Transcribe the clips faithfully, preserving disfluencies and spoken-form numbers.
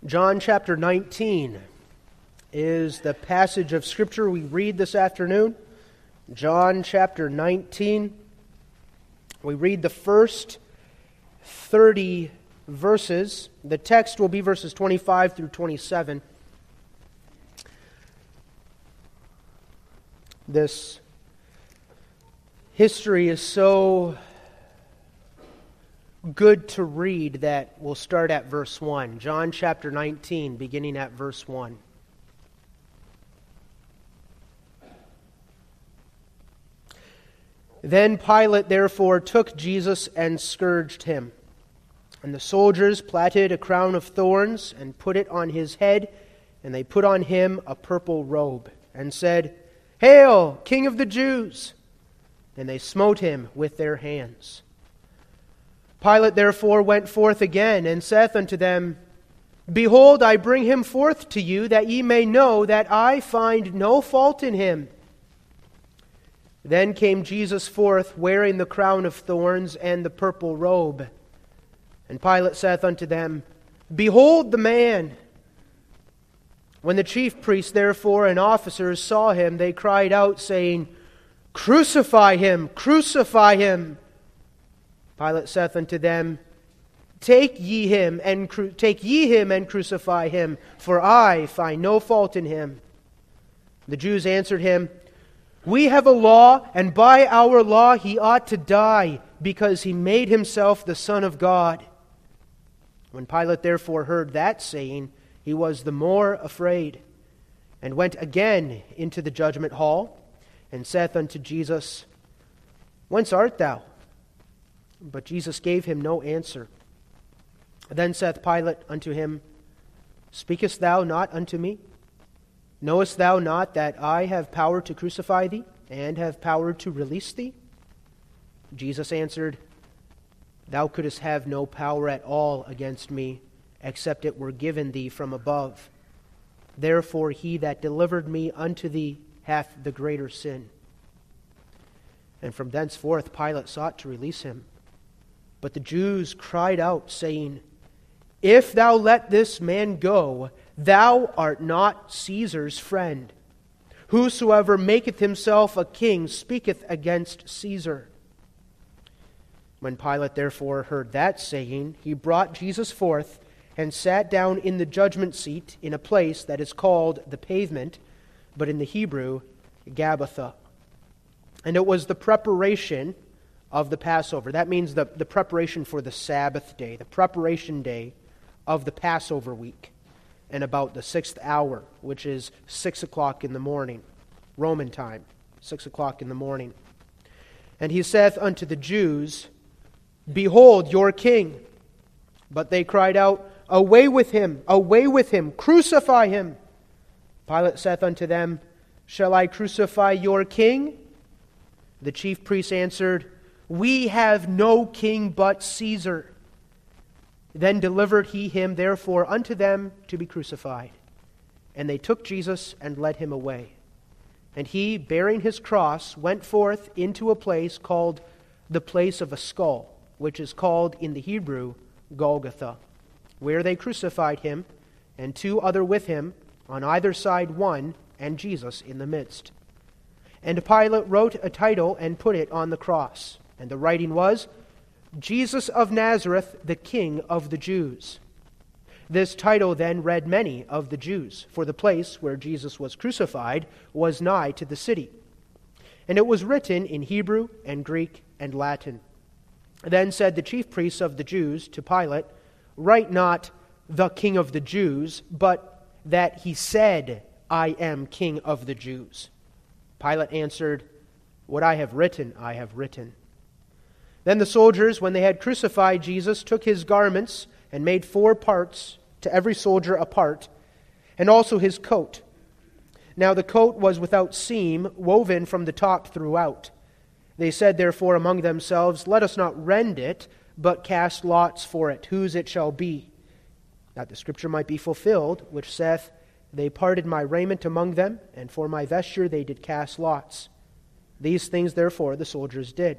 John chapter nineteen is the passage of Scripture we read this afternoon. John chapter nineteen. We read the first thirty verses. The text will be verses twenty-five through twenty-seven. This history is so good to read that we'll start at verse one. John chapter nineteen, beginning at verse one. Then Pilate therefore took Jesus and scourged him. And the soldiers plaited a crown of thorns and put it on his head, and they put on him a purple robe, and said, "Hail, King of the Jews!" And they smote him with their hands. Pilate therefore went forth again, and saith unto them, Behold, I bring him forth to you, that ye may know that I find no fault in him. Then came Jesus forth, wearing the crown of thorns and the purple robe. And Pilate saith unto them, Behold the man! When the chief priests therefore and officers saw him, they cried out, saying, Crucify him! Crucify him! Pilate saith unto them, Take ye him and cru- take ye him and crucify him, for I find no fault in him. The Jews answered him, We have a law, and by our law he ought to die, because he made himself the Son of God. When Pilate therefore heard that saying, he was the more afraid, and went again into the judgment hall, and saith unto Jesus, Whence art thou? But Jesus gave him no answer. Then saith Pilate unto him, Speakest thou not unto me? Knowest thou not that I have power to crucify thee, and have power to release thee? Jesus answered, Thou couldst have no power at all against me, except it were given thee from above. Therefore he that delivered me unto thee hath the greater sin. And from thenceforth Pilate sought to release him. But the Jews cried out, saying, If thou let this man go, thou art not Caesar's friend. Whosoever maketh himself a king speaketh against Caesar. When Pilate therefore heard that saying, he brought Jesus forth, and sat down in the judgment seat in a place that is called the Pavement, but in the Hebrew, Gabbatha. And it was the preparation of the Passover. That means the, the preparation for the Sabbath day, the preparation day of the Passover week, and about the sixth hour, which is six o'clock in the morning, Roman time, six o'clock in the morning. And he saith unto the Jews, Behold your king. But they cried out, Away with him, away with him, crucify him. Pilate saith unto them, Shall I crucify your king? The chief priests answered, We have no king but Caesar. Then delivered he him therefore unto them to be crucified. And they took Jesus and led him away. And he, bearing his cross, went forth into a place called the place of a skull, which is called in the Hebrew Golgotha, where they crucified him, and two other with him, on either side one, and Jesus in the midst. And Pilate wrote a title and put it on the cross. And the writing was, Jesus of Nazareth, the King of the Jews. This title then read many of the Jews, for the place where Jesus was crucified was nigh to the city. And it was written in Hebrew and Greek and Latin. Then said the chief priests of the Jews to Pilate, Write not, the King of the Jews, but that he said, I am King of the Jews. Pilate answered, What I have written, I have written. Then the soldiers, when they had crucified Jesus, took his garments and made four parts, to every soldier a part, and also his coat. Now the coat was without seam, woven from the top throughout. They said therefore among themselves, Let us not rend it, but cast lots for it, whose it shall be. That the scripture might be fulfilled, which saith, They parted my raiment among them, and for my vesture they did cast lots. These things therefore the soldiers did.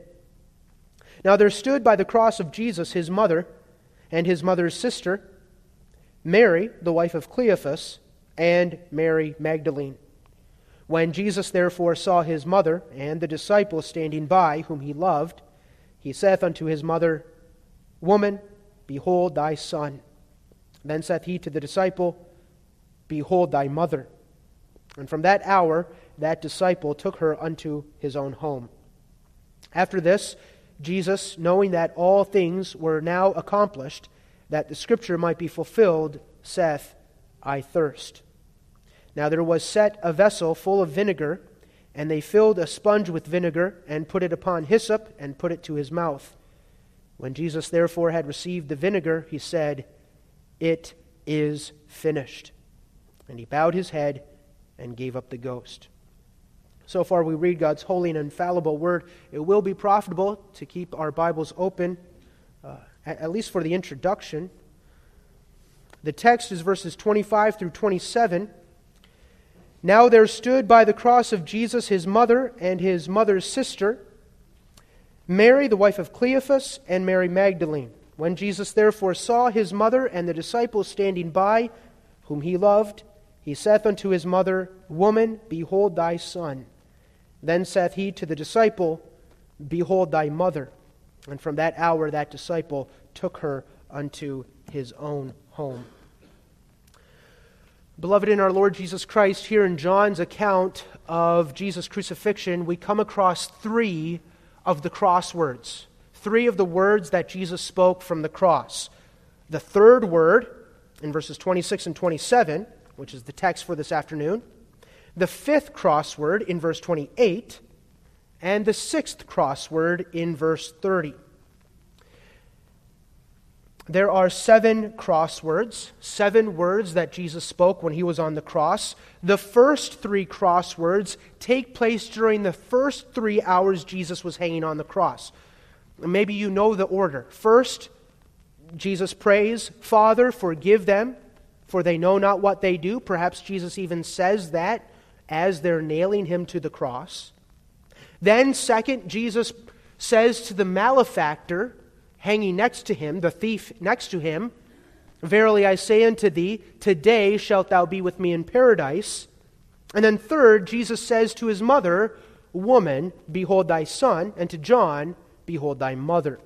Now there stood by the cross of Jesus his mother, and his mother's sister, Mary, the wife of Cleophas, and Mary Magdalene. When Jesus therefore saw his mother and the disciple standing by, whom he loved, he saith unto his mother, Woman, behold thy son. Then saith he to the disciple, Behold thy mother. And from that hour that disciple took her unto his own home. After this, Jesus, knowing that all things were now accomplished, that the scripture might be fulfilled, saith, I thirst. Now there was set a vessel full of vinegar, and they filled a sponge with vinegar, and put it upon hyssop, and put it to his mouth. When Jesus therefore had received the vinegar, he said, It is finished. And he bowed his head and gave up the ghost. So far we read God's holy and infallible word. It will be profitable to keep our Bibles open, uh, at, at least for the introduction. The text is verses twenty-five through twenty-seven. Now there stood by the cross of Jesus his mother and his mother's sister, Mary, the wife of Cleophas, and Mary Magdalene. When Jesus therefore saw his mother and the disciples standing by, whom he loved, he saith unto his mother, Woman, behold thy son. Then saith he to the disciple, Behold thy mother. And from that hour that disciple took her unto his own home. Beloved in our Lord Jesus Christ, here in John's account of Jesus' crucifixion, we come across three of the crosswords, three of the words that Jesus spoke from the cross. The third word, in verses twenty-six and twenty-seven, which is the text for this afternoon, the fifth crossword in verse twenty-eight, and the sixth crossword in verse thirty. There are seven crosswords, seven words that Jesus spoke when he was on the cross. The first three crosswords take place during the first three hours Jesus was hanging on the cross. Maybe you know the order. First, Jesus prays, Father, forgive them, for they know not what they do. Perhaps Jesus even says that as they're nailing him to the cross. Then, second, Jesus says to the malefactor hanging next to him, the thief next to him, Verily I say unto thee, today shalt thou be with me in paradise. And then third, Jesus says to his mother, Woman, behold thy son, and to John, behold thy mother.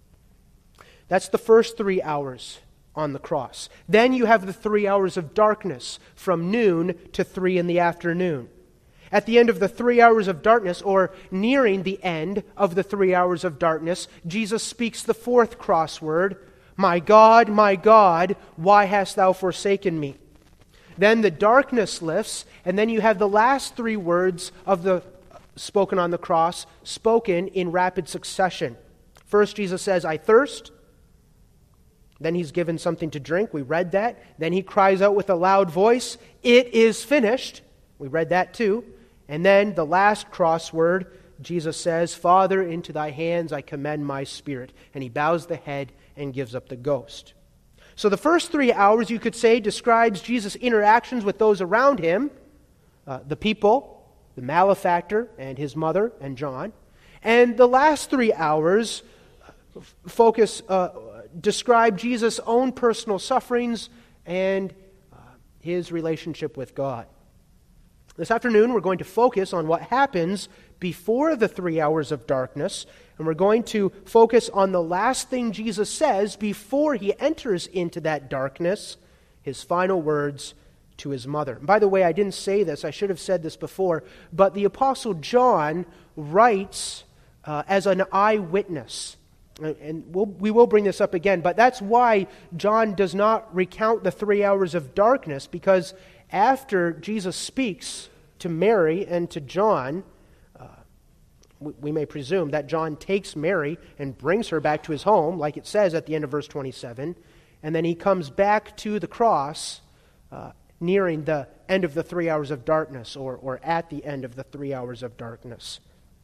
That's the first three hours on the cross. Then you have the three hours of darkness from noon to three in the afternoon. At the end of the three hours of darkness, or nearing the end of the three hours of darkness, Jesus speaks the fourth crossword, My God, my God, why hast thou forsaken me? Then the darkness lifts, and then you have the last three words of the spoken on the cross, spoken in rapid succession. First, Jesus says, I thirst. Then he's given something to drink. We read that. Then he cries out with a loud voice, It is finished. We read that too. And then the last crossword, Jesus says, Father, into thy hands I commend my spirit. And he bows the head and gives up the ghost. So the first three hours, you could say, describes Jesus' interactions with those around him, uh, the people, the malefactor and his mother and John. And the last three hours focus, uh, describe Jesus' own personal sufferings and uh, his relationship with God. This afternoon, we're going to focus on what happens before the three hours of darkness, and we're going to focus on the last thing Jesus says before he enters into that darkness, his final words to his mother. And by the way, I didn't say this, I should have said this before, but the Apostle John writes uh, as an eyewitness. And we'll, we will bring this up again, but that's why John does not recount the three hours of darkness, because after Jesus speaks to Mary and to John, uh, we, we may presume that John takes Mary and brings her back to his home, like it says at the end of verse twenty-seven, and then he comes back to the cross uh, nearing the end of the three hours of darkness, or, or at the end of the three hours of darkness.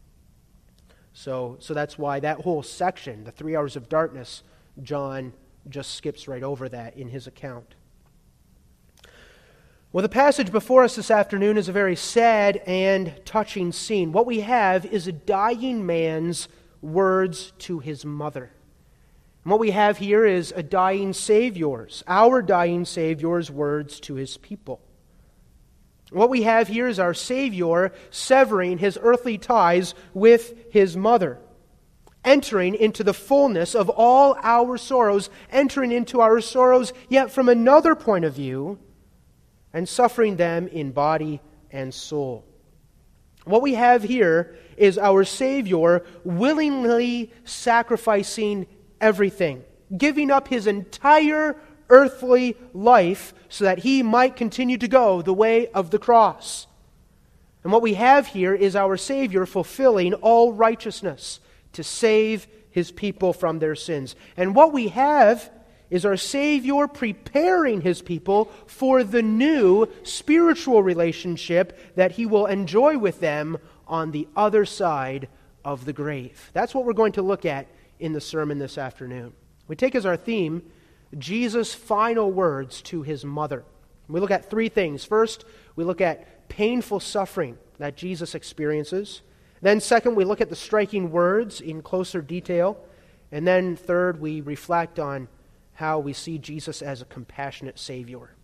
So, so that's why that whole section, the three hours of darkness, John just skips right over that in his account. Well, the passage before us this afternoon is a very sad and touching scene. What we have is a dying man's words to his mother. And what we have here is a dying Savior's, our dying Savior's words to his people. What we have here is our Savior severing his earthly ties with his mother, entering into the fullness of all our sorrows, entering into our sorrows yet from another point of view, and suffering them in body and soul. What we have here is our Savior willingly sacrificing everything, giving up his entire earthly life so that he might continue to go the way of the cross. And what we have here is our Savior fulfilling all righteousness to save his people from their sins. And what we have is our Savior preparing his people for the new spiritual relationship that he will enjoy with them on the other side of the grave. That's what we're going to look at in the sermon this afternoon. We take as our theme Jesus' final words to his mother. We look at three things. First, we look at painful suffering that Jesus experiences. Then second, we look at the striking words in closer detail. And then third, we reflect on how we see Jesus as a compassionate Savior.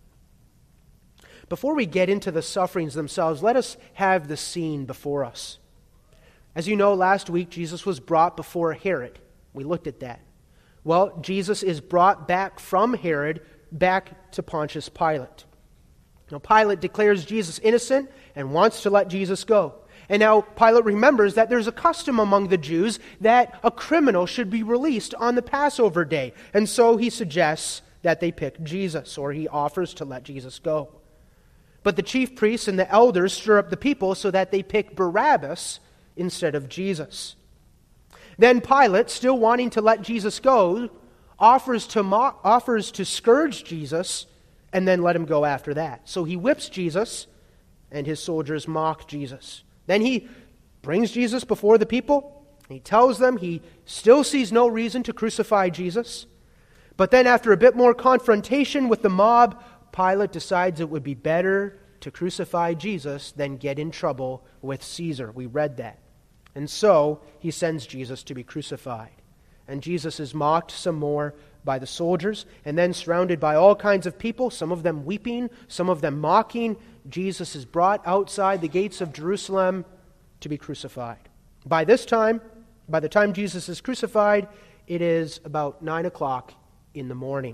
Before we get into the sufferings themselves, let us have the scene before us. As you know, last week Jesus was brought before Herod. We looked at that. Well, Jesus is brought back from Herod back to Pontius Pilate. Now, Pilate declares Jesus innocent and wants to let Jesus go. And now Pilate remembers that there's a custom among the Jews that a criminal should be released on the Passover day. And so he suggests that they pick Jesus, or he offers to let Jesus go. But the chief priests and the elders stir up the people so that they pick Barabbas instead of Jesus. Then Pilate, still wanting to let Jesus go, offers to mock, offers to scourge Jesus and then let him go after that. So he whips Jesus, and his soldiers mock Jesus. Then he brings Jesus before the people. He tells them he still sees no reason to crucify Jesus. But then after a bit more confrontation with the mob, Pilate decides it would be better to crucify Jesus than get in trouble with Caesar. We read that. And so he sends Jesus to be crucified. And Jesus is mocked some more by the soldiers, and then surrounded by all kinds of people, some of them weeping, some of them mocking. Jesus is brought outside the gates of Jerusalem to be crucified. By this time, by the time Jesus is crucified, it is about nine o'clock in the morning.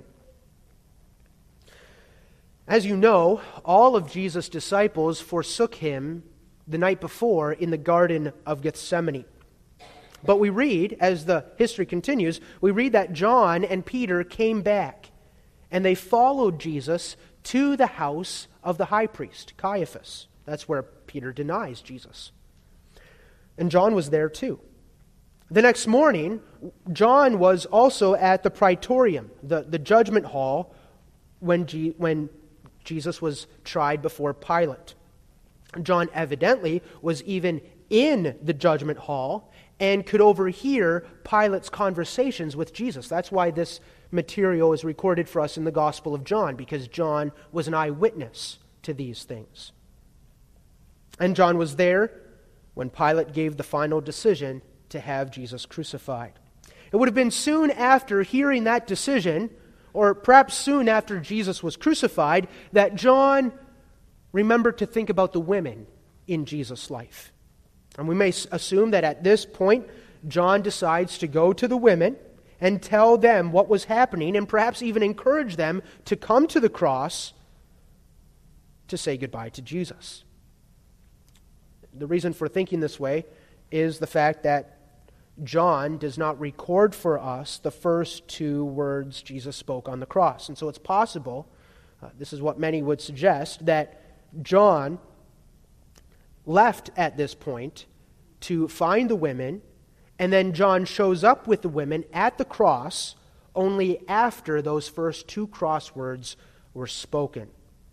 As you know, all of Jesus' disciples forsook him the night before in the Garden of Gethsemane. But we read, as the history continues, we read that John and Peter came back, and they followed Jesus to the house of the high priest, Caiaphas. That's where Peter denies Jesus. And John was there too. The next morning, John was also at the praetorium, the, the judgment hall, when, G, when Jesus was tried before Pilate. John evidently was even in the judgment hall and could overhear Pilate's conversations with Jesus. That's why this material is recorded for us in the Gospel of John, because John was an eyewitness to these things. And John was there when Pilate gave the final decision to have Jesus crucified. It would have been soon after hearing that decision, or perhaps soon after Jesus was crucified, that John remembered to think about the women in Jesus' life. And we may assume that at this point, John decides to go to the women and tell them what was happening, and perhaps even encourage them to come to the cross to say goodbye to Jesus. The reason for thinking this way is the fact that John does not record for us the first two words Jesus spoke on the cross. And so it's possible, uh, this is what many would suggest, that John left at this point to find the women, and then John shows up with the women at the cross only after those first two cross words were spoken.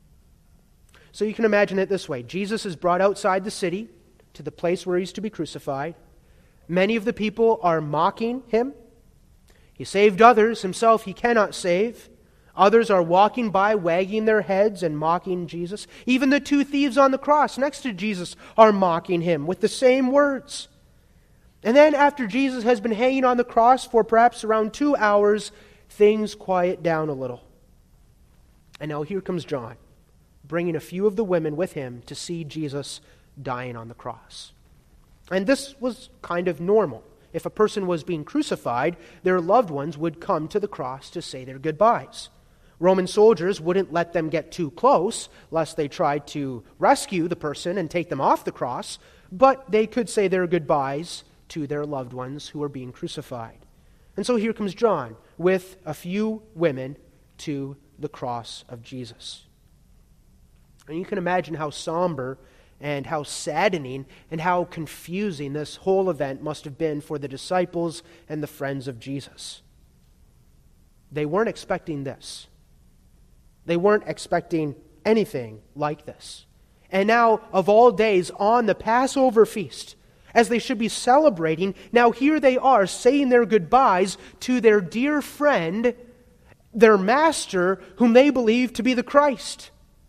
So you can imagine it this way. Jesus is brought outside the city to the place where he's to be crucified. Many of the people are mocking him. He saved others, himself he cannot save. Others are walking by, wagging their heads and mocking Jesus. Even the two thieves on the cross next to Jesus are mocking him with the same words. And then after Jesus has been hanging on the cross for perhaps around two hours, things quiet down a little. And now here comes John, bringing a few of the women with him to see Jesus dying on the cross. And this was kind of normal. If a person was being crucified, their loved ones would come to the cross to say their goodbyes. Roman soldiers wouldn't let them get too close, lest they tried to rescue the person and take them off the cross, but they could say their goodbyes to their loved ones who were being crucified. And so here comes John with a few women to the cross of Jesus. And you can imagine how somber and how saddening and how confusing this whole event must have been for the disciples and the friends of Jesus. They weren't expecting this. They weren't expecting anything like this. And now, of all days, on the Passover feast, as they should be celebrating, now here they are saying their goodbyes to their dear friend, their master, whom they believe to be the Christ.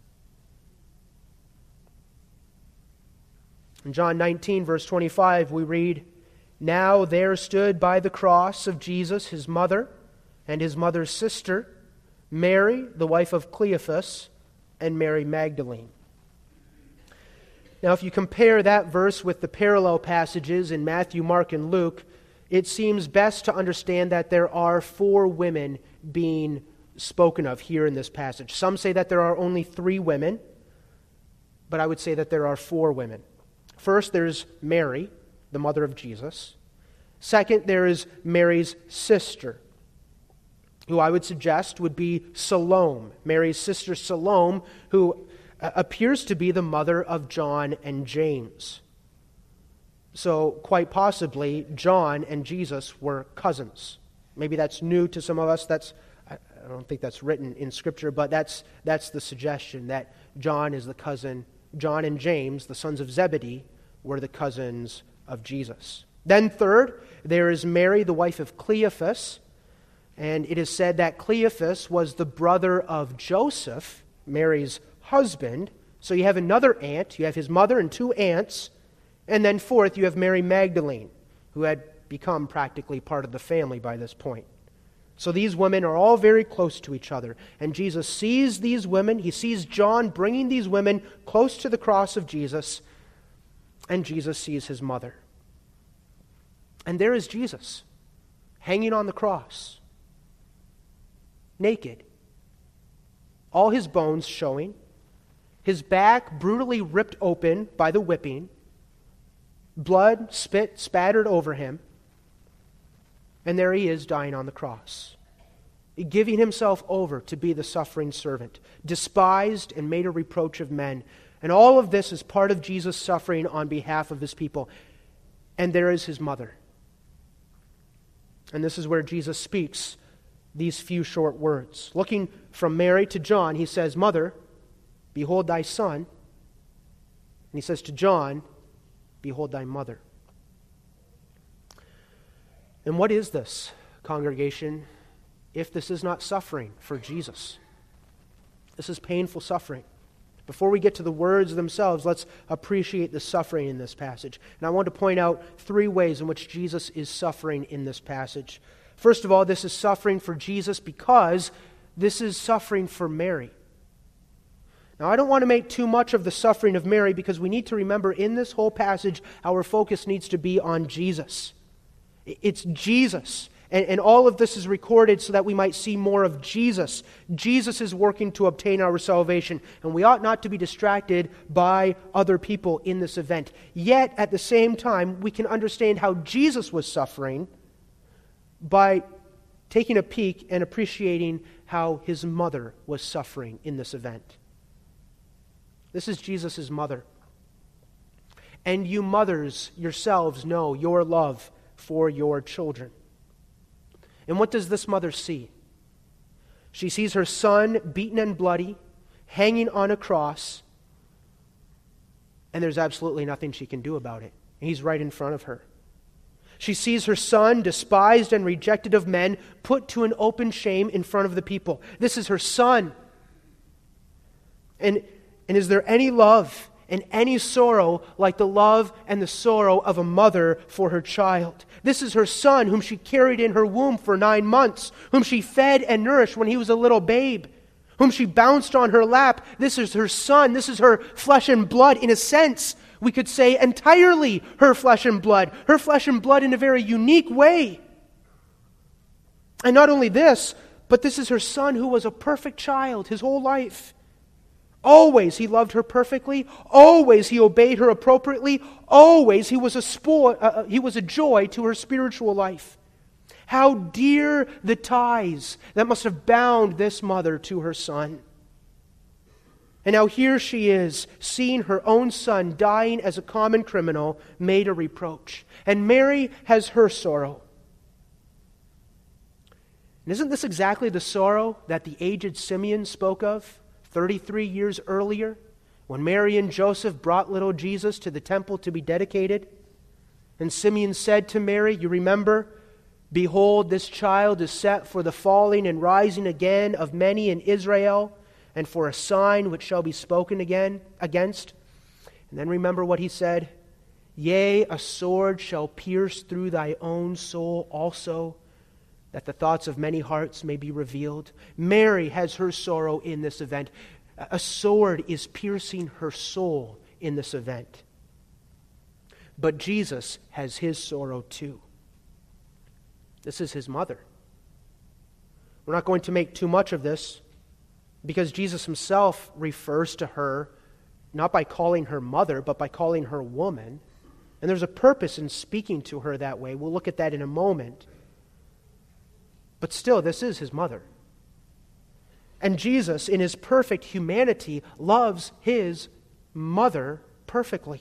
In John nineteen, verse twenty-five, we read, "Now there stood by the cross of Jesus his mother and his mother's sister, Mary, the wife of Cleophas, and Mary Magdalene." Now, if you compare that verse with the parallel passages in Matthew, Mark, and Luke, it seems best to understand that there are four women being spoken of here in this passage. Some say that there are only three women, but I would say that there are four women. First, there's Mary, the mother of Jesus. Second, there is Mary's sister, who I would suggest would be Salome, Mary's sister Salome, who appears to be the mother of John and James. So, quite possibly, John and Jesus were cousins. Maybe that's new to some of us. That's I don't think that's written in Scripture, but that's that's the suggestion, that John is the cousin. John and James, the sons of Zebedee, were the cousins of Jesus. Then third, there is Mary, the wife of Cleophas, and it is said that Cleophas was the brother of Joseph, Mary's husband. So you have another aunt, you have his mother and two aunts, and then fourth, you have Mary Magdalene, who had become practically part of the family by this point. So these women are all very close to each other, and Jesus sees these women, he sees John bringing these women close to the cross of Jesus, and Jesus sees his mother. And there is Jesus, hanging on the cross, naked, all his bones showing, his back brutally ripped open by the whipping, blood, spit, spattered over him, and there he is dying on the cross, giving himself over to be the suffering servant, despised and made a reproach of men. And all of this is part of Jesus' suffering on behalf of his people. And there is his mother. And this is where Jesus speaks these few short words. Looking from Mary to John, he says, "Mother, behold thy son." And he says to John, "Behold thy mother." And what is this, congregation, if this is not suffering for Jesus? This is painful suffering. Before we get to the words themselves, let's appreciate the suffering in this passage. And I want to point out three ways in which Jesus is suffering in this passage. First of all, this is suffering for Jesus because this is suffering for Mary. Now, I don't want to make too much of the suffering of Mary, because we need to remember in this whole passage, our focus needs to be on Jesus. It's Jesus. And, and all of this is recorded so that we might see more of Jesus. Jesus is working to obtain our salvation, and we ought not to be distracted by other people in this event. Yet, at the same time, we can understand how Jesus was suffering by taking a peek and appreciating how his mother was suffering in this event. This is Jesus' mother. And you mothers yourselves know your love for your children. And what does this mother see? She sees her son beaten and bloody, hanging on a cross, and there's absolutely nothing she can do about it. He's right in front of her. She sees her son, despised and rejected of men, put to an open shame in front of the people. This is her son. And, and is there any love and any sorrow like the love and the sorrow of a mother for her child. This is her son whom she carried in her womb for nine months, whom she fed and nourished when he was a little babe, whom she bounced on her lap. This is her son. This is her flesh and blood. In a sense, we could say entirely her flesh and blood. Her flesh and blood in a very unique way. And not only this, but this is her son who was a perfect child his whole life. Always he loved her perfectly. Always he obeyed her appropriately. Always he was a spo- uh, he was a joy to her spiritual life. How dear the ties that must have bound this mother to her son. And now here she is, seeing her own son dying as a common criminal, made a reproach. And Mary has her sorrow. And isn't this exactly the sorrow that the aged Simeon spoke of thirty-three years earlier, when Mary and Joseph brought little Jesus to the temple to be dedicated? And Simeon said to Mary, you remember, behold, this child is set for the falling and rising again of many in Israel, and for a sign which shall be spoken again against. And then remember what he said, yea, a sword shall pierce through thy own soul also, that the thoughts of many hearts may be revealed. Mary has her sorrow in this event. A sword is piercing her soul in this event. But Jesus has his sorrow too. This is his mother. We're not going to make too much of this, because Jesus himself refers to her not by calling her mother, but by calling her woman. And there's a purpose in speaking to her that way. We'll look at that in a moment. But still, this is his mother. And Jesus, in his perfect humanity, loves his mother perfectly.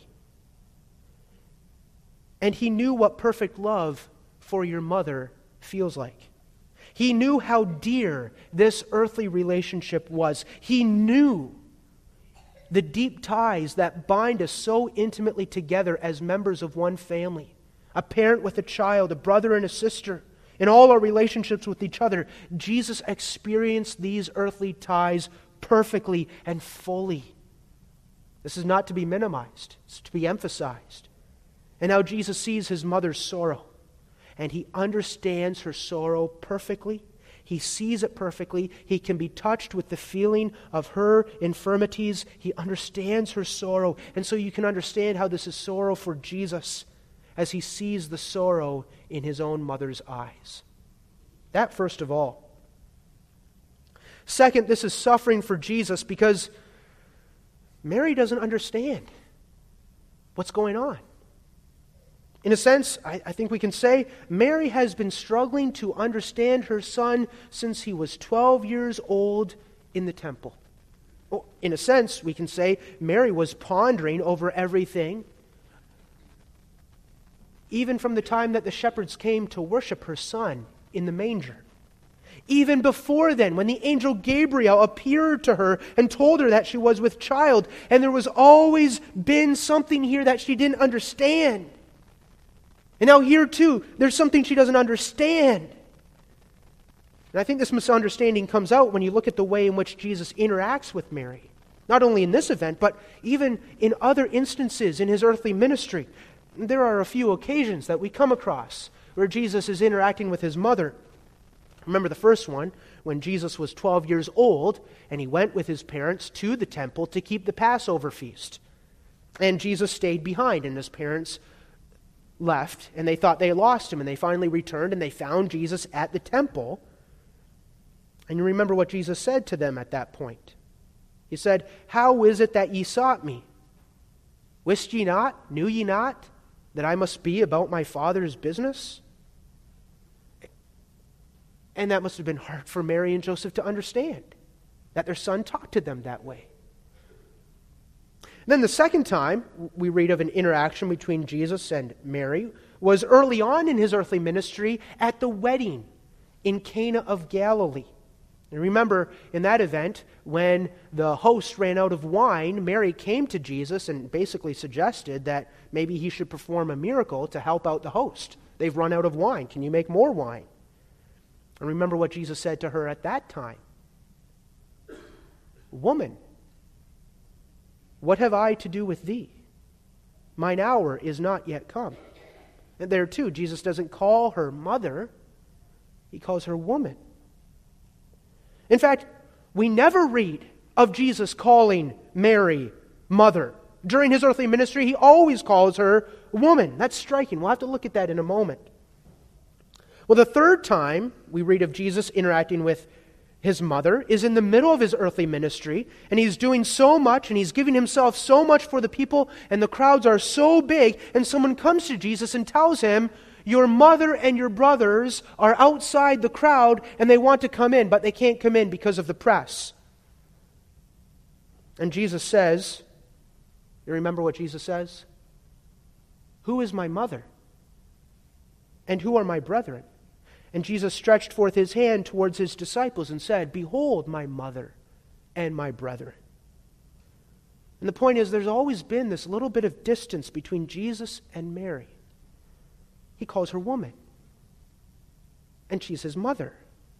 And he knew what perfect love for your mother feels like. He knew how dear this earthly relationship was. He knew the deep ties that bind us so intimately together as members of one family. A parent with a child, a brother and a sister. In all our relationships with each other, Jesus experienced these earthly ties perfectly and fully. This is not to be minimized. It's to be emphasized. And now Jesus sees his mother's sorrow, and he understands her sorrow perfectly. He sees it perfectly. He can be touched with the feeling of her infirmities. He understands her sorrow. And so you can understand how this is sorrow for Jesus, as he sees the sorrow in his own mother's eyes. That first of all. Second, this is suffering for Jesus because Mary doesn't understand what's going on. In a sense, I, I think we can say Mary has been struggling to understand her son since he was twelve years old in the temple. Well, in a sense, we can say Mary was pondering over everything even from the time that the shepherds came to worship her son in the manger. Even before then, when the angel Gabriel appeared to her and told her that she was with child, and there was always been something here that she didn't understand. And now here too, there's something she doesn't understand. And I think this misunderstanding comes out when you look at the way in which Jesus interacts with Mary. Not only in this event, but even in other instances in his earthly ministry. There are a few occasions that we come across where Jesus is interacting with his mother. Remember the first one, when Jesus was twelve years old, and he went with his parents to the temple to keep the Passover feast. And Jesus stayed behind, and his parents left, and they thought they lost him, and they finally returned, and they found Jesus at the temple. And you remember what Jesus said to them at that point. He said, "How is it that ye sought me? Wist ye not, knew ye not, that I must be about my Father's business?" And that must have been hard for Mary and Joseph to understand, that their son talked to them that way. And then the second time we read of an interaction between Jesus and Mary was early on in his earthly ministry at the wedding in Cana of Galilee. And remember, in that event, when the host ran out of wine, Mary came to Jesus and basically suggested that maybe he should perform a miracle to help out the host. They've run out of wine. Can you make more wine? And remember what Jesus said to her at that time. "Woman, what have I to do with thee? Mine hour is not yet come. And there too, Jesus doesn't call her mother. He calls her woman. In fact, we never read of Jesus calling Mary mother. During his earthly ministry, he always calls her woman. That's striking. We'll have to look at that in a moment. Well, the third time we read of Jesus interacting with his mother is in the middle of his earthly ministry, and he's doing so much, and he's giving himself so much for the people, and the crowds are so big, and someone comes to Jesus and tells him, your mother and your brothers are outside the crowd, and they want to come in, but they can't come in because of the press. And Jesus says, you remember what Jesus says? Who is my mother? And who are my brethren? And Jesus stretched forth his hand towards his disciples and said, behold my mother and my brethren. And the point is, there's always been this little bit of distance between Jesus and Mary. He calls her woman. And she's his mother.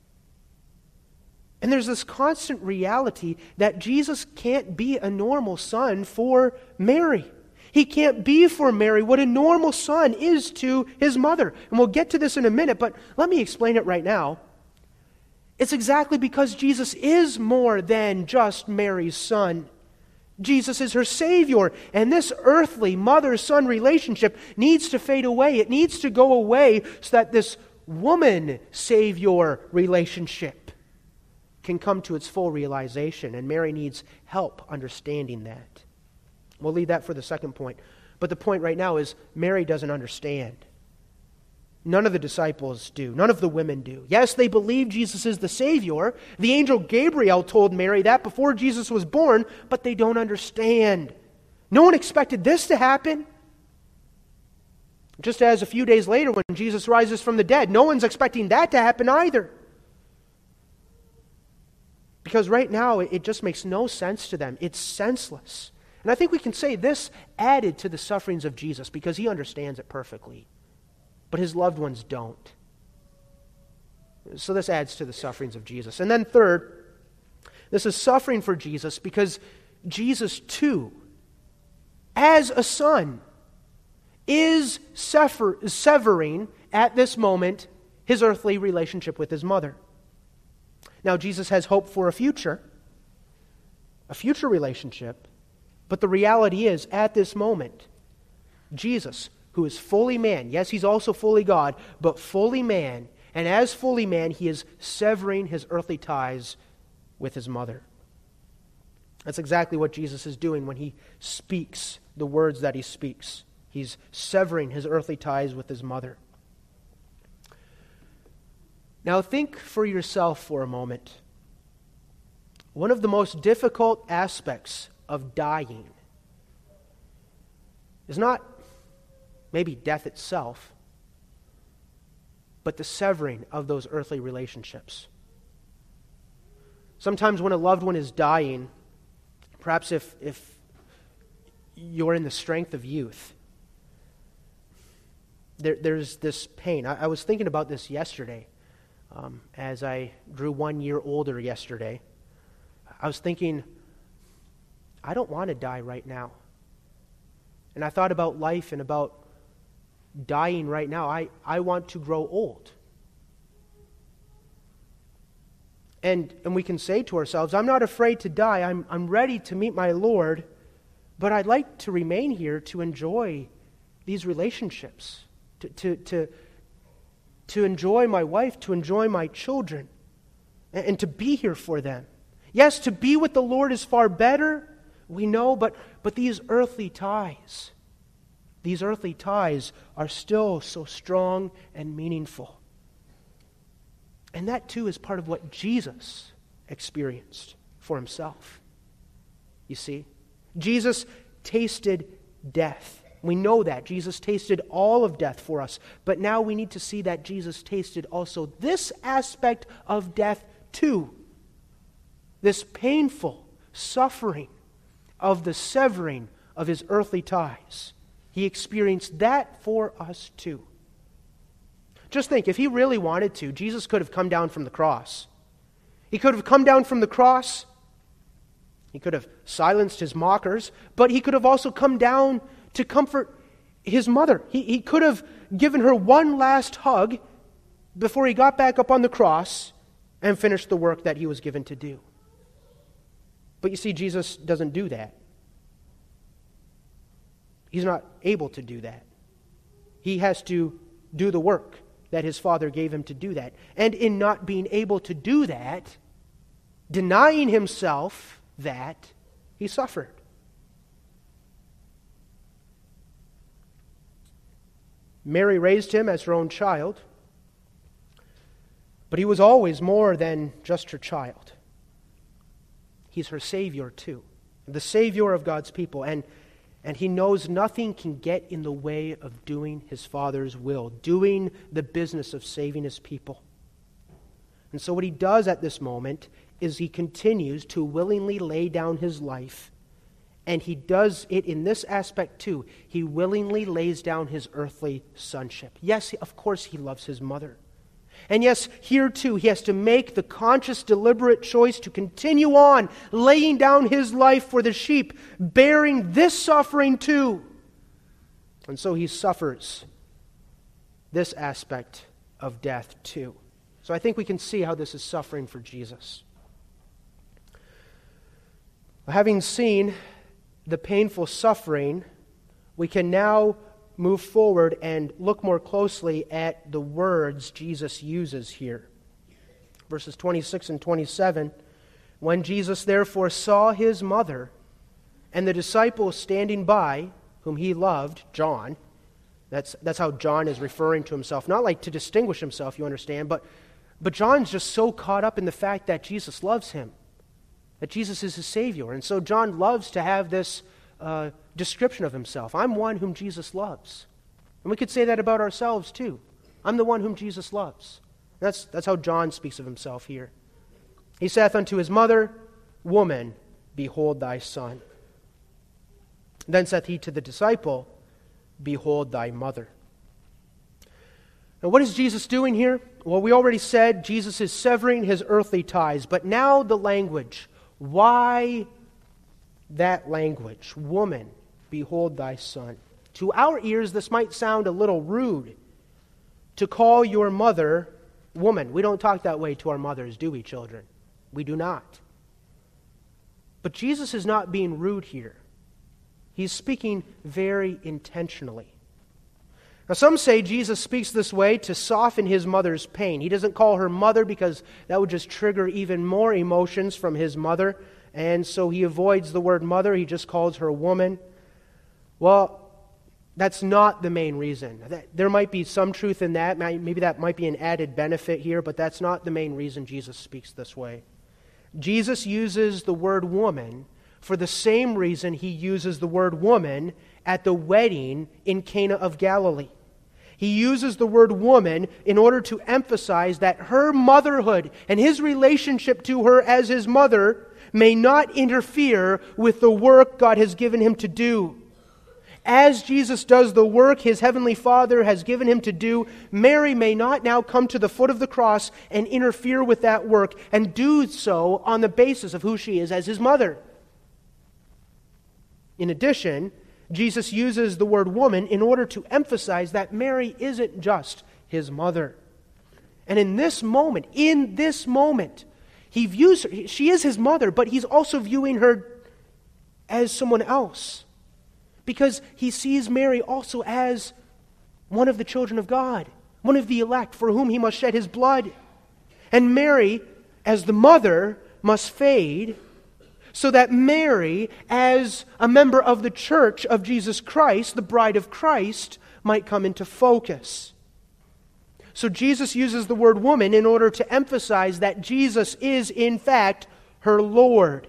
And there's this constant reality that Jesus can't be a normal son for Mary. He can't be for Mary what a normal son is to his mother. And we'll get to this in a minute, but let me explain it right now. It's exactly because Jesus is more than just Mary's son. Jesus is her Savior. And this earthly mother-son relationship needs to fade away. It needs to go away so that this woman-Savior relationship can come to its full realization. And Mary needs help understanding that. We'll leave that for the second point. But the point right now is Mary doesn't understand. None of the disciples do. None of the women do. Yes, they believe Jesus is the Savior. The angel Gabriel told Mary that before Jesus was born, but they don't understand. No one expected this to happen. Just as a few days later when Jesus rises from the dead, no one's expecting that to happen either. Because right now it just makes no sense to them. It's senseless. And I think we can say this added to the sufferings of Jesus because he understands it perfectly. But his loved ones don't. So this adds to the sufferings of Jesus. And then third, this is suffering for Jesus because Jesus too, as a son, is sever- severing at this moment his earthly relationship with his mother. Now Jesus has hope for a future, a future relationship. But the reality is, at this moment, Jesus, who is fully man, yes, he's also fully God, but fully man, and as fully man, he is severing his earthly ties with his mother. That's exactly what Jesus is doing when he speaks the words that he speaks. He's severing his earthly ties with his mother. Now think for yourself for a moment. One of the most difficult aspects of dying is not maybe death itself, but the severing of those earthly relationships. Sometimes when a loved one is dying, perhaps if, if you're in the strength of youth, there, there's this pain. I, I was thinking about this yesterday um, as I grew one year older yesterday. I was thinking, I don't want to die right now. And I thought about life and about dying right now. I, I want to grow old. And, and we can say to ourselves, I'm not afraid to die. I'm, I'm ready to meet my Lord, but I'd like to remain here to enjoy these relationships, to, to, to, to enjoy my wife, to enjoy my children, and, and to be here for them. Yes, to be with the Lord is far better, we know, but, but these earthly ties, these earthly ties are still so strong and meaningful. And that too is part of what Jesus experienced for himself. You see, Jesus tasted death. We know that. Jesus tasted all of death for us. But now we need to see that Jesus tasted also this aspect of death too. This painful suffering of the severing of his earthly ties. He experienced that for us too. Just think, if he really wanted to, Jesus could have come down from the cross. He could have come down from the cross He could have silenced his mockers, but he could have also come down to comfort his mother. He, he could have given her one last hug before he got back up on the cross and finished the work that he was given to do. But you see, Jesus doesn't do that. He's not able to do that. He has to do the work that his Father gave him to do that. And in not being able to do that, denying himself that, he suffered. Mary raised him as her own child, but he was always more than just her child. He's her Savior too, the Savior of God's people, and, and he knows nothing can get in the way of doing his Father's will, doing the business of saving his people. And so what he does at this moment is he continues to willingly lay down his life, and he does it in this aspect too. He willingly lays down his earthly sonship. Yes, of course he loves his mother. And yes, here too, he has to make the conscious, deliberate choice to continue on, laying down his life for the sheep, bearing this suffering too. And so he suffers this aspect of death too. So I think we can see how this is suffering for Jesus. Having seen the painful suffering, we can now move forward and look more closely at the words Jesus uses here. Verses twenty-six and twenty-seven, when Jesus therefore saw his mother and the disciple standing by, whom he loved, John, that's, that's how John is referring to himself, not like to distinguish himself, you understand, but, but John's just so caught up in the fact that Jesus loves him, that Jesus is his Savior. And so John loves to have this uh, description of himself. I'm one whom Jesus loves. And we could say that about ourselves too. I'm the one whom Jesus loves. That's, that's how John speaks of himself here. He saith unto his mother, Woman, behold thy son. Then saith he to the disciple, Behold thy mother. Now what is Jesus doing here? Well, we already said Jesus is severing his earthly ties, but now the language. Why that language? Woman, behold thy son. To our ears, this might sound a little rude to call your mother woman. We don't talk that way to our mothers, do we, children? We do not. But Jesus is not being rude here. He's speaking very intentionally. Now, some say Jesus speaks this way to soften his mother's pain. He doesn't call her mother because that would just trigger even more emotions from his mother. And so he avoids the word mother. He just calls her woman. Well, that's not the main reason. There might be some truth in that. Maybe that might be an added benefit here, but that's not the main reason Jesus speaks this way. Jesus uses the word woman for the same reason he uses the word woman at the wedding in Cana of Galilee. He uses the word woman in order to emphasize that her motherhood and his relationship to her as his mother may not interfere with the work God has given him to do. As Jesus does the work his heavenly Father has given him to do, Mary may not now come to the foot of the cross and interfere with that work and do so on the basis of who she is as his mother. In addition, Jesus uses the word woman in order to emphasize that Mary isn't just his mother. And in this moment, in this moment, he views her, she is his mother, but he's also viewing her as someone else. Because he sees Mary also as one of the children of God, one of the elect for whom he must shed his blood. And Mary, as the mother, must fade, so that Mary, as a member of the church of Jesus Christ, the bride of Christ, might come into focus. So Jesus uses the word woman in order to emphasize that Jesus is, in fact, her Lord.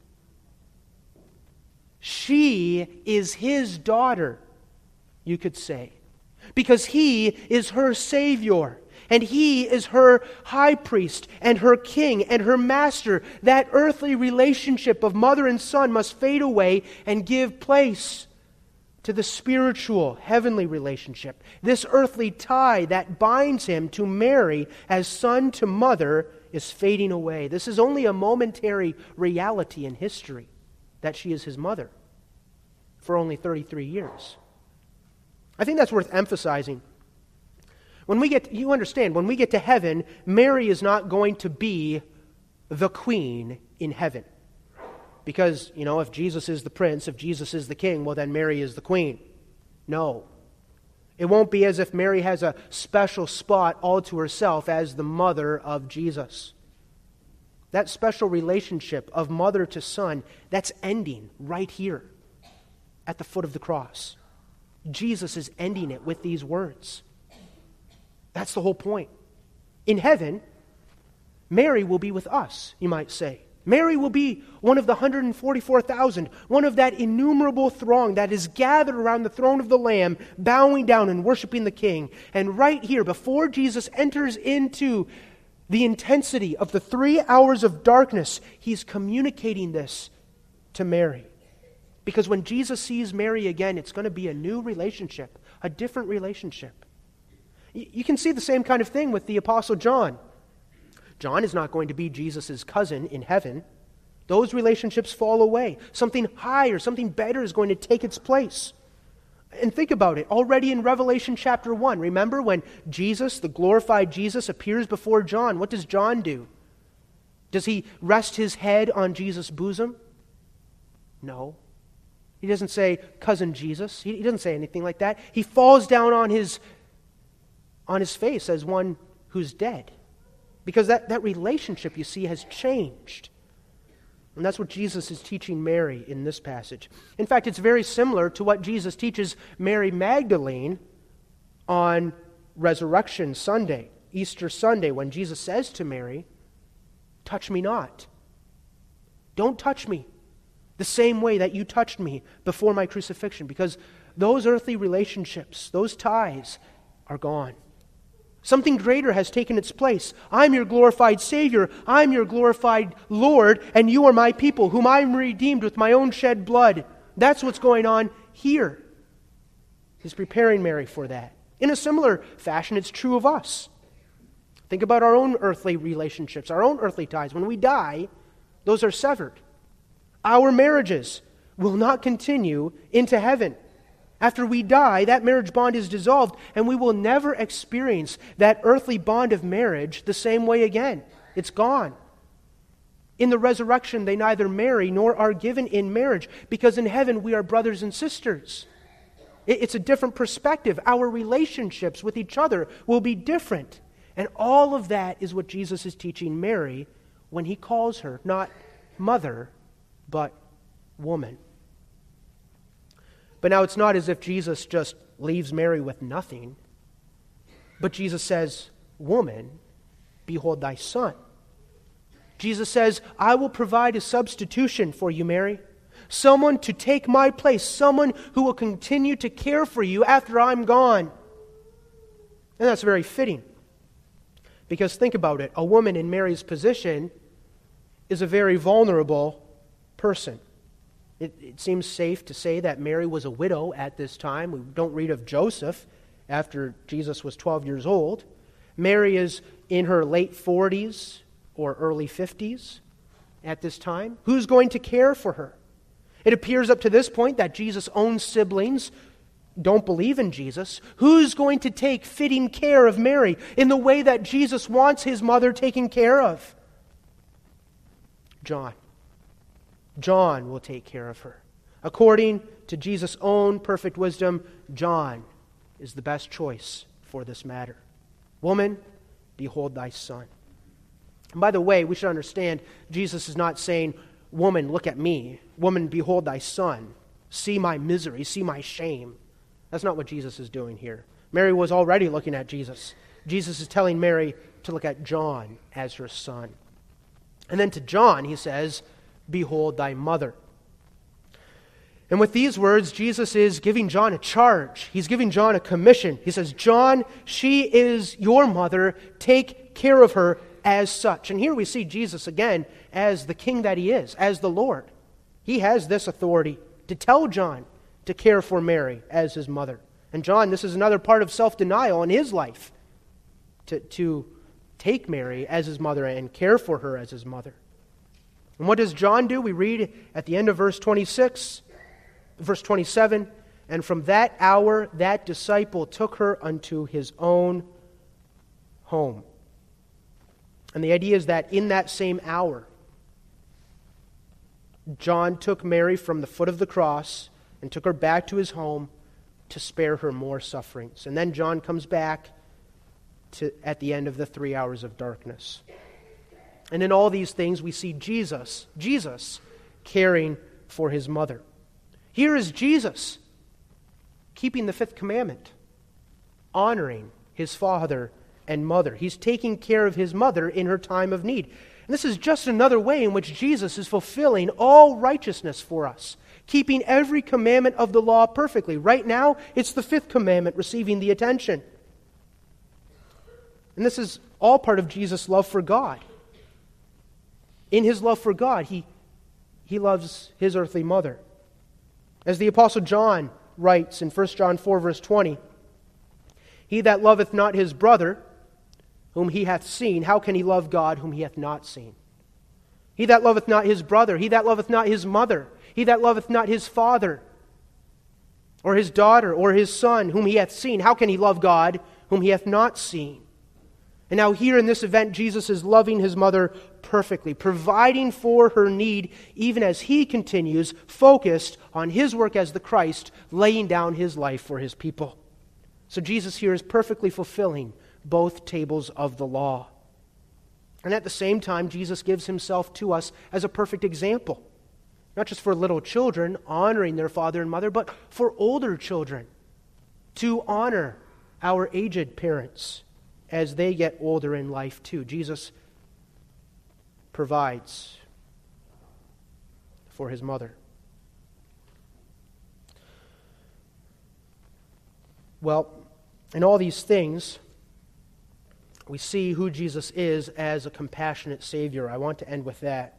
She is his daughter, you could say, because he is her Savior. And he is her high priest and her king and her master. That earthly relationship of mother and son must fade away and give place to the spiritual, heavenly relationship. This earthly tie that binds him to Mary as son to mother is fading away. This is only a momentary reality in history. that she is his mother for only thirty-three years. I think that's worth emphasizing. When we get, you understand, when we get to heaven, Mary is not going to be the queen in heaven. Because, you know, if Jesus is the prince, if Jesus is the king, well then Mary is the queen. No. It won't be as if Mary has a special spot all to herself as the mother of Jesus. That special relationship of mother to son, that's ending right here at the foot of the cross. Jesus is ending it with these words. That's the whole point. In heaven, Mary will be with us, you might say. Mary will be one of the one hundred forty-four thousand, one of that innumerable throng that is gathered around the throne of the Lamb, bowing down and worshiping the King. And right here, before Jesus enters into the intensity of the three hours of darkness, he's communicating this to Mary. Because when Jesus sees Mary again, it's going to be a new relationship, a different relationship. You can see the same kind of thing with the Apostle John. John is not going to be Jesus' cousin in heaven. Those relationships fall away. Something higher, something better is going to take its place. And think about it. Already in Revelation chapter one, remember when Jesus, the glorified Jesus, appears before John, what does John do? Does he rest his head on Jesus' bosom? No. He doesn't say, cousin Jesus. He doesn't say anything like that. He falls down on his, on his face as one who's dead. Because that, that relationship, you see, has changed. And that's what Jesus is teaching Mary in this passage. In fact, it's very similar to what Jesus teaches Mary Magdalene on Resurrection Sunday, Easter Sunday, when Jesus says to Mary, touch me not. Don't touch me the same way that you touched me before my crucifixion, because those earthly relationships, those ties are gone. Something greater has taken its place. I'm your glorified Savior. I'm your glorified Lord, and you are my people, whom I'm redeemed with my own shed blood. That's what's going on here. He's preparing Mary for that. In a similar fashion, it's true of us. Think about our own earthly relationships, our own earthly ties. When we die, those are severed. Our marriages will not continue into heaven. After we die, that marriage bond is dissolved, and we will never experience that earthly bond of marriage the same way again. It's gone. In the resurrection, they neither marry nor are given in marriage, because in heaven we are brothers and sisters. It's a different perspective. Our relationships with each other will be different. And all of that is what Jesus is teaching Mary when he calls her not mother, but woman. But now it's not as if Jesus just leaves Mary with nothing. But Jesus says, woman, behold thy son. Jesus says, I will provide a substitution for you, Mary. Someone to take my place. Someone who will continue to care for you after I'm gone. And that's very fitting. Because think about it. A woman in Mary's position is a very vulnerable person. It, it seems safe to say that Mary was a widow at this time. We don't read of Joseph after Jesus was twelve years old. Mary is in her late forties or early fifties at this time. Who's going to care for her? It appears up to this point that Jesus' own siblings don't believe in Jesus. Who's going to take fitting care of Mary in the way that Jesus wants his mother taken care of? John. John will take care of her. According to Jesus' own perfect wisdom, John is the best choice for this matter. Woman, behold thy son. And by the way, we should understand, Jesus is not saying, woman, look at me. Woman, behold thy son. See my misery, see my shame. That's not what Jesus is doing here. Mary was already looking at Jesus. Jesus is telling Mary to look at John as her son. And then to John, he says, behold thy mother. And with these words, Jesus is giving John a charge. He's giving John a commission. He says, John, she is your mother. Take care of her as such. And here we see Jesus again as the king that he is, as the Lord. He has this authority to tell John to care for Mary as his mother. And John, this is another part of self-denial in his life, to, to take Mary as his mother and care for her as his mother. And what does John do? We read at the end of verse twenty-six, verse twenty-seven, and from that hour that disciple took her unto his own home. And the idea is that in that same hour, John took Mary from the foot of the cross and took her back to his home to spare her more sufferings. And then John comes back to at the end of the three hours of darkness. And in all these things we see Jesus, Jesus caring for his mother. Here is Jesus keeping the fifth commandment, honoring his father and mother. He's taking care of his mother in her time of need. And this is just another way in which Jesus is fulfilling all righteousness for us, keeping every commandment of the law perfectly. Right now, it's the fifth commandment receiving the attention. And this is all part of Jesus' love for God. In his love for God, he, he loves his earthly mother. As the Apostle John writes in First John four, verse twenty, "He that loveth not his brother, whom he hath seen, how can he love God whom he hath not seen? He that loveth not his brother, he that loveth not his mother, he that loveth not his father, or his daughter, or his son, whom he hath seen, how can he love God whom he hath not seen?" And now here in this event, Jesus is loving his mother perfectly, providing for her need, even as he continues focused on his work as the Christ, laying down his life for his people. So Jesus here is perfectly fulfilling both tables of the law. And at the same time, Jesus gives himself to us as a perfect example. Not just for little children honoring their father and mother, but for older children to honor our aged parents as they get older in life too. Jesus provides for his mother. Well, in all these things, we see who Jesus is as a compassionate Savior. I want to end with that.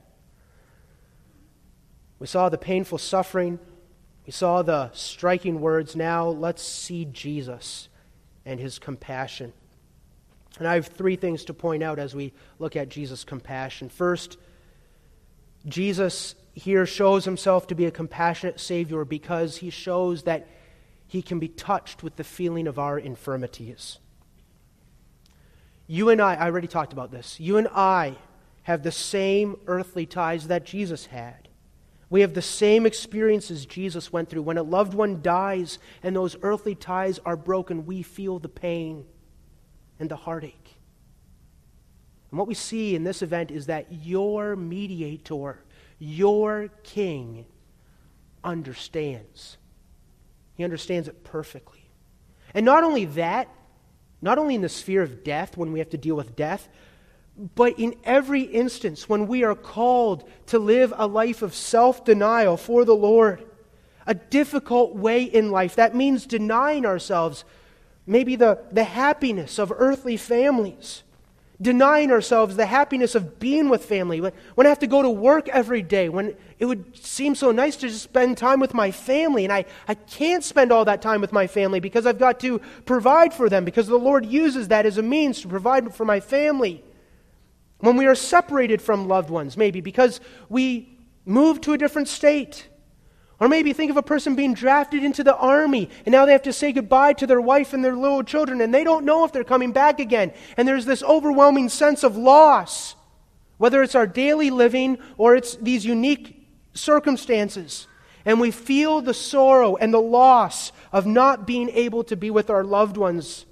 We saw the painful suffering. We saw the striking words. Now let's see Jesus and his compassion. And I have three things to point out as we look at Jesus' compassion. First, Jesus here shows himself to be a compassionate Savior because he shows that he can be touched with the feeling of our infirmities. You and I, I already talked about this, you and I have the same earthly ties that Jesus had. We have the same experiences Jesus went through. When a loved one dies and those earthly ties are broken, we feel the pain and the heartache. And what we see in this event is that your mediator, your king, understands. He understands it perfectly. And not only that, not only in the sphere of death, when we have to deal with death, but in every instance when we are called to live a life of self-denial for the Lord, a difficult way in life, that means denying ourselves maybe the, the happiness of earthly families, denying ourselves the happiness of being with family, when, when I have to go to work every day, when it would seem so nice to just spend time with my family, and I, I can't spend all that time with my family because I've got to provide for them, because the Lord uses that as a means to provide for my family. When we are separated from loved ones, maybe because we move to a different state. Or maybe think of a person being drafted into the army, and now they have to say goodbye to their wife and their little children, and they don't know if they're coming back again. And there's this overwhelming sense of loss, whether it's our daily living or it's these unique circumstances. And we feel the sorrow and the loss of not being able to be with our loved ones.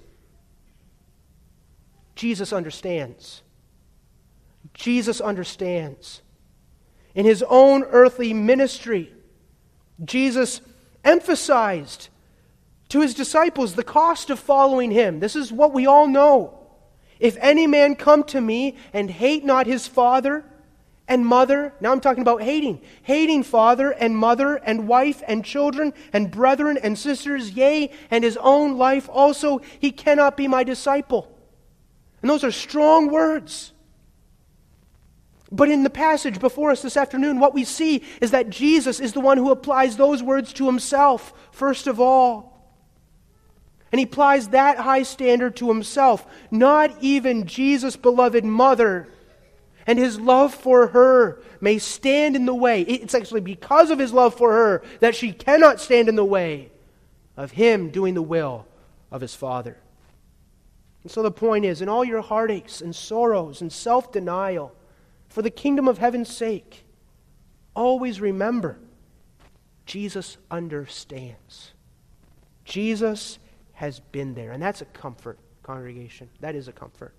Jesus understands. Jesus understands. In his own earthly ministry, Jesus emphasized to his disciples the cost of following him. This is what we all know. If any man come to me and hate not his father and mother, now I'm talking about hating, hating father and mother and wife and children and brethren and sisters, yea, and his own life also, he cannot be my disciple. And those are strong words. But in the passage before us this afternoon, what we see is that Jesus is the one who applies those words to himself, first of all. And he applies that high standard to himself. Not even Jesus' beloved mother, And his love for her may stand in the way. It's actually because of his love for her that she cannot stand in the way of him doing the will of his Father. And so the point is, in all your heartaches and sorrows and self-denial, for the kingdom of heaven's sake, always remember, Jesus understands. Jesus has been there. And that's a comfort, congregation. That is a comfort.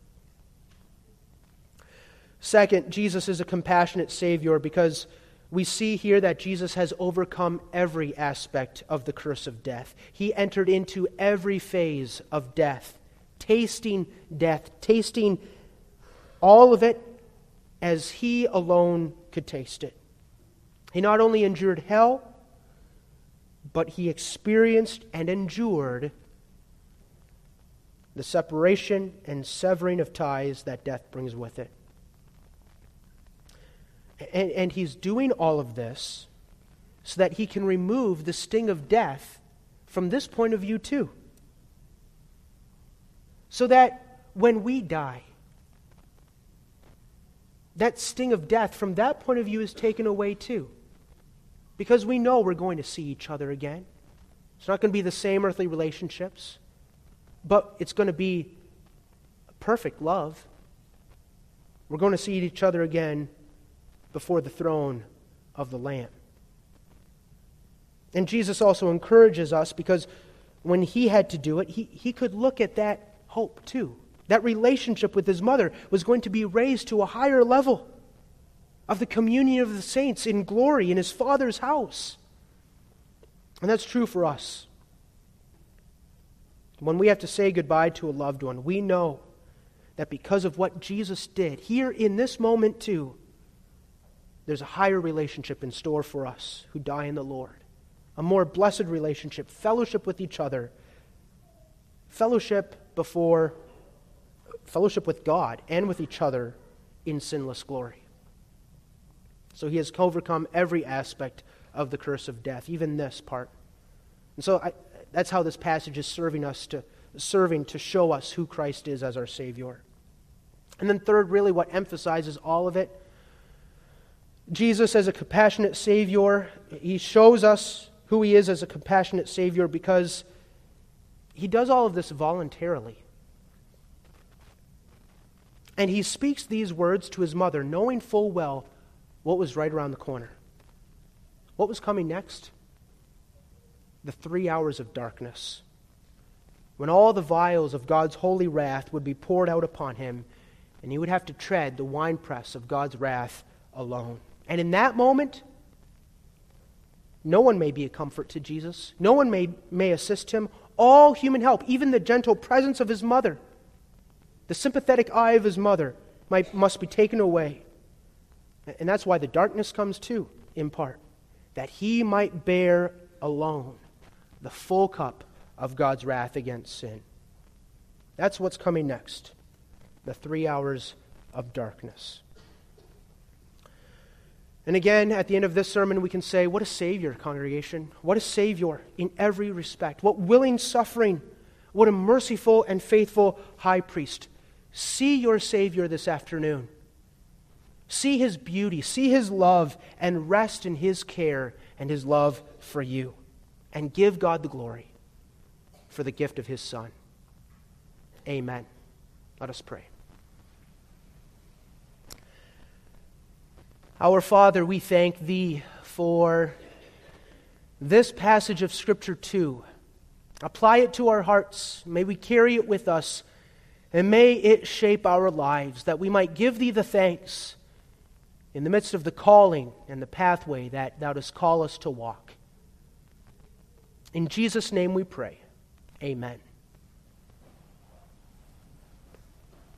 Second, Jesus is a compassionate Savior because we see here that Jesus has overcome every aspect of the curse of death. He entered into every phase of death, tasting death, tasting all of it as he alone could taste it. He not only endured hell, but he experienced and endured the separation and severing of ties that death brings with it. And, and he's doing all of this so that he can remove the sting of death from this point of view too. So that when we die, that sting of death from that point of view is taken away too. Because we know we're going to see each other again. It's not going to be the same earthly relationships, but it's going to be perfect love. We're going to see each other again before the throne of the Lamb. And Jesus also encourages us because when he had to do it, he, he could look at that hope too. That relationship with his mother was going to be raised to a higher level of the communion of the saints in glory in his Father's house. And that's true for us. When we have to say goodbye to a loved one, we know that because of what Jesus did, here in this moment too, there's a higher relationship in store for us who die in the Lord. A more blessed relationship, fellowship with each other, fellowship before, fellowship with God and with each other in sinless glory. So he has overcome every aspect of the curse of death, even this part. And so I, that's how this passage is serving us to serving to show us who Christ is as our Savior. And then third, really what emphasizes all of it, Jesus as a compassionate Savior, he shows us who he is as a compassionate Savior because he does all of this voluntarily. And he speaks these words to his mother, knowing full well what was right around the corner. What was coming next? The three hours of darkness, when all the vials of God's holy wrath would be poured out upon him, and he would have to tread the winepress of God's wrath alone. And in that moment, no one may be a comfort to Jesus. No one may, may assist him. All human help, even the gentle presence of his mother, the sympathetic eye of his mother, might, must be taken away. And that's why the darkness comes too, in part, that he might bear alone the full cup of God's wrath against sin. That's what's coming next, the three hours of darkness. And again, at the end of this sermon, we can say, what a Savior, congregation. What a Savior in every respect. What willing suffering. What a merciful and faithful high priest. See your Savior this afternoon. See his beauty, see his love, and rest in his care and his love for you. And give God the glory for the gift of his Son. Amen. Let us pray. Our Father, we thank thee for this passage of Scripture too. Apply it to our hearts. May we carry it with us, and may it shape our lives, that we might give thee the thanks in the midst of the calling and the pathway that thou dost call us to walk. In Jesus' name we pray. Amen.